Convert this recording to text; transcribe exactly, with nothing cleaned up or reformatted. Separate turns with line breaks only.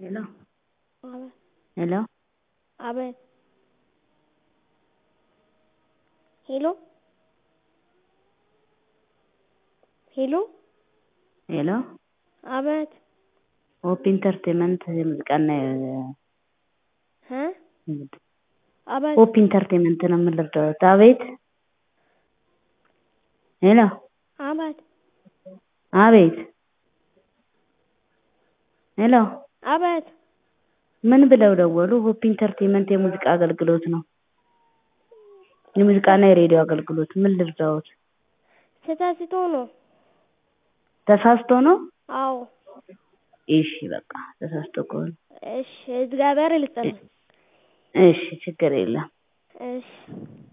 Hello,
Abe,
hello,
abe, hello, hello,
hello.
አቤት
ሆፕ ኢንተርቴይንመንት የሙዚቃና
እ አቤት
ሆፕ ኢንተርቴይንመንት ነው የምልርዳዎት። አቤት ሄሎ
አቤት
አቤት ሄሎ
አቤት
ምን ብለው ደወሉ? ሆፕ ኢንተርቴይንመንት የሙዚቃ አገልግሎት ነው። የሙዚቃና የሬዲዮ አገልግሎት። ምን ልርዳዎት?
ተሳስቶ ነው።
ተሳስቶ ነው?
አዎ
እሺ በቃ ተሳስቶ ከሆነ
እሺ እግዚአብሔር ይስጥልኝ።
እሺ ችግር የለም።
እሺ